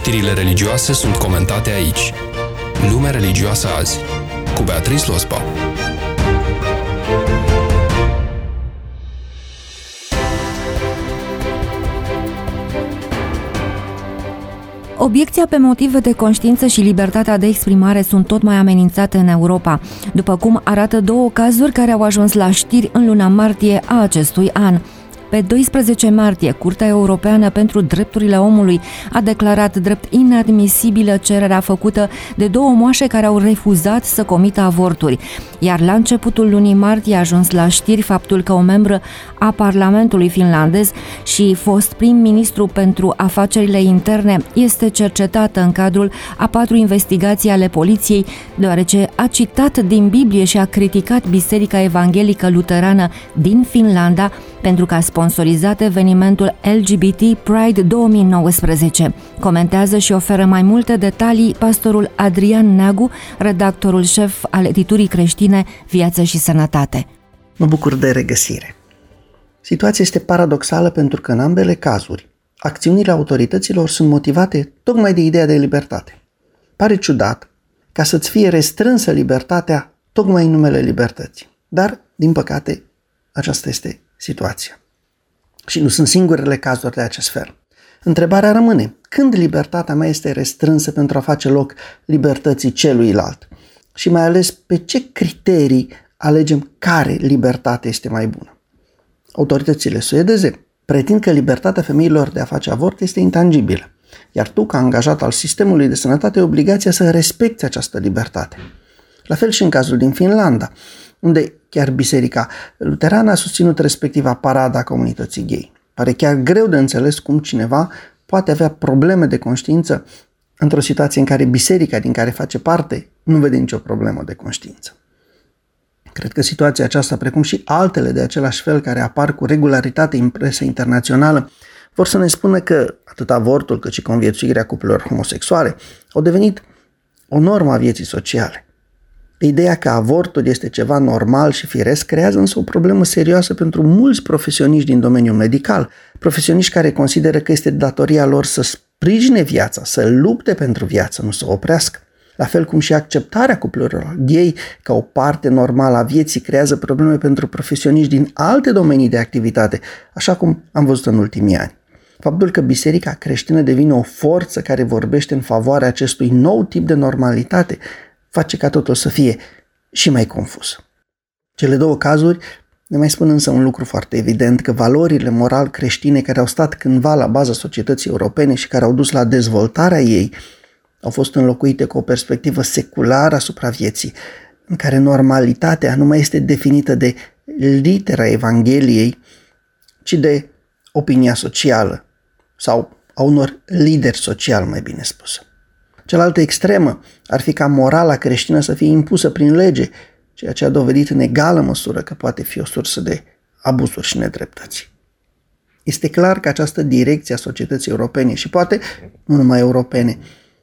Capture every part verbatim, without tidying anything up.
Știrile religioase sunt comentate aici. Lumea religioasă azi, cu Beatrice Lospa. Obiecția pe motive de conștiință și libertatea de exprimare sunt tot mai amenințate în Europa, după cum arată două cazuri care au ajuns la știri în luna martie a acestui an. Pe doisprezece martie, Curtea Europeană pentru Drepturile Omului a declarat drept inadmisibilă cererea făcută de două moașe care au refuzat să comită avorturi, iar la începutul lunii martie a ajuns la știri faptul că o membră a Parlamentului finlandez și fost prim-ministru pentru afacerile interne este cercetată în cadrul a patru investigații ale poliției, deoarece a citat din Biblie și a criticat Biserica Evanghelică Luterană din Finlanda pentru că a sponsorizat evenimentul L G B T Pride două mii nouăsprezece. Comentează și oferă mai multe detalii pastorul Adrian Neagu, redactorul șef al editurii creștine Viață și Sănătate. Mă bucur de regăsire. Situația este paradoxală pentru că în ambele cazuri, acțiunile autorităților sunt motivate tocmai de ideea de libertate. Pare ciudat ca să-ți fie restrânsă libertatea tocmai în numele libertății. Dar, din păcate, aceasta este situația. Și nu sunt singurele cazuri de acest fel. Întrebarea rămâne, când libertatea mea este restrânsă pentru a face loc libertății celuilalt? Și mai ales pe ce criterii alegem care libertate este mai bună? Autoritățile suedeze pretind că libertatea femeilor de a face avort este intangibilă, iar tu, ca angajat al sistemului de sănătate, ai obligația să respecti această libertate. La fel și în cazul din Finlanda, unde chiar Biserica Luterană a susținut respectiva parada comunității gay. Pare chiar greu de înțeles cum cineva poate avea probleme de conștiință într-o situație în care biserica din care face parte nu vede nicio problemă de conștiință. Cred că situația aceasta, precum și altele de același fel care apar cu regularitate în presa internațională, vor să ne spună că atât avortul cât și conviețuirea cuplurilor homosexuale au devenit o normă a vieții sociale. Ideea că avortul este ceva normal și firesc creează însă o problemă serioasă pentru mulți profesioniști din domeniul medical, profesioniști care consideră că este datoria lor să sprijine viața, să lupte pentru viață, nu să o oprească. La fel cum și acceptarea cuplurilor gay ca o parte normală a vieții creează probleme pentru profesioniști din alte domenii de activitate, așa cum am văzut în ultimii ani. Faptul că biserica creștină devine o forță care vorbește în favoarea acestui nou tip de normalitate face ca totul să fie și mai confuz. Cele două cazuri ne mai spun însă un lucru foarte evident, că valorile moral creștine care au stat cândva la baza societății europene și care au dus la dezvoltarea ei au fost înlocuite cu o perspectivă seculară asupra vieții, în care normalitatea nu mai este definită de litera Evangheliei, ci de opinia socială sau a unor lideri sociali, mai bine spus. Cealaltă extremă ar fi ca morala creștină să fie impusă prin lege, ceea ce a dovedit în egală măsură că poate fi o sursă de abuzuri și nedreptăți. Este clar că această direcție a societății europene și poate nu numai europene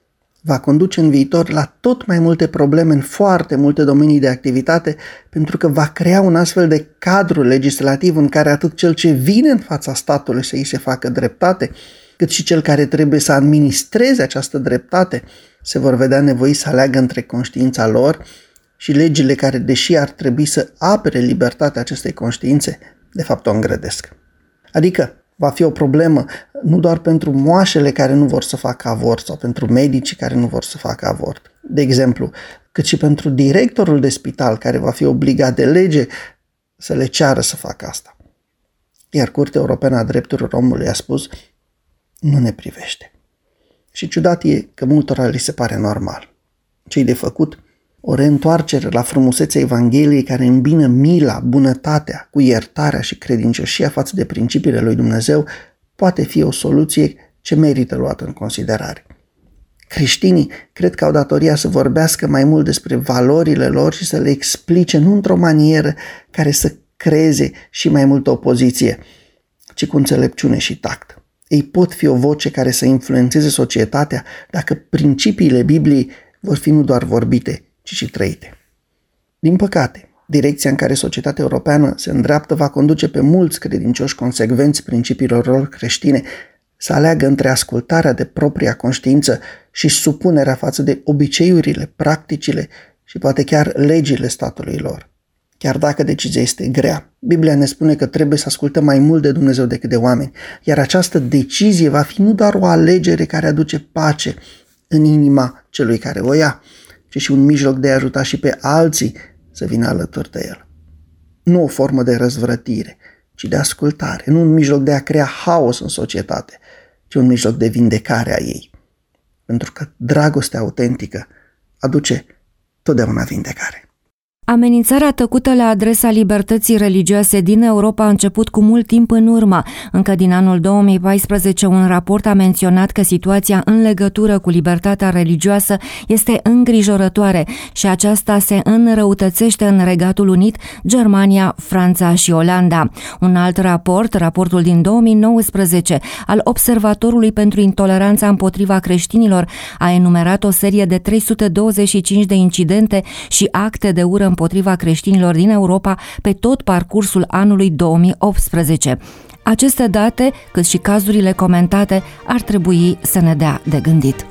va conduce în viitor la tot mai multe probleme în foarte multe domenii de activitate, pentru că va crea un astfel de cadru legislativ în care atât cel ce vine în fața statului să îi se facă dreptate, cât și cel care trebuie să administreze această dreptate se vor vedea nevoiți să aleagă între conștiința lor și legile care, deși ar trebui să apere libertatea acestei conștiințe, de fapt o îngrădesc. Adică va fi o problemă nu doar pentru moașele care nu vor să facă avort sau pentru medicii care nu vor să facă avort, de exemplu, cât și pentru directorul de spital care va fi obligat de lege să le ceară să facă asta. Iar Curtea Europeană a Drepturilor Omului a spus: nu ne privește. Și ciudat e că multora li se pare normal. Ce-i de făcut? O reîntoarcere la frumusețea Evangheliei care îmbină mila, bunătatea cu iertarea și credincioșia față de principiile lui Dumnezeu poate fi o soluție ce merită luată în considerare. Creștinii cred că au datoria să vorbească mai mult despre valorile lor și să le explice nu într-o manieră care să creeze și mai multă opoziție, ci cu înțelepciune și tact. Ei pot fi o voce care să influențeze societatea dacă principiile Bibliei vor fi nu doar vorbite, ci și trăite. Din păcate, direcția în care societatea europeană se îndreaptă va conduce pe mulți credincioși consecvenți principiilor lor creștine să aleagă între ascultarea de propria conștiință și supunerea față de obiceiurile, practicile și poate chiar legile statului lor. Chiar dacă decizia este grea, Biblia ne spune că trebuie să ascultăm mai mult de Dumnezeu decât de oameni, iar această decizie va fi nu doar o alegere care aduce pace în inima celui care o ia, ci și un mijloc de a ajuta și pe alții să vină alături de el. Nu o formă de răzvrătire, ci de ascultare, nu un mijloc de a crea haos în societate, ci un mijloc de vindecare a ei. Pentru că dragostea autentică aduce totdeauna vindecare. Amenințarea tăcută la adresa libertății religioase din Europa a început cu mult timp în urmă. Încă din anul două mii paisprezece, un raport a menționat că situația în legătură cu libertatea religioasă este îngrijorătoare și aceasta se înrăutățește în Regatul Unit, Germania, Franța și Olanda. Un alt raport, raportul din două mii nouăsprezece al Observatorului pentru Intoleranța împotriva creștinilor, a enumerat o serie de trei sute douăzeci și cinci de incidente și acte de ură împotriva creștinilor din Europa pe tot parcursul anului două mii optsprezece. Aceste date, cât și cazurile comentate, ar trebui să ne dea de gândit.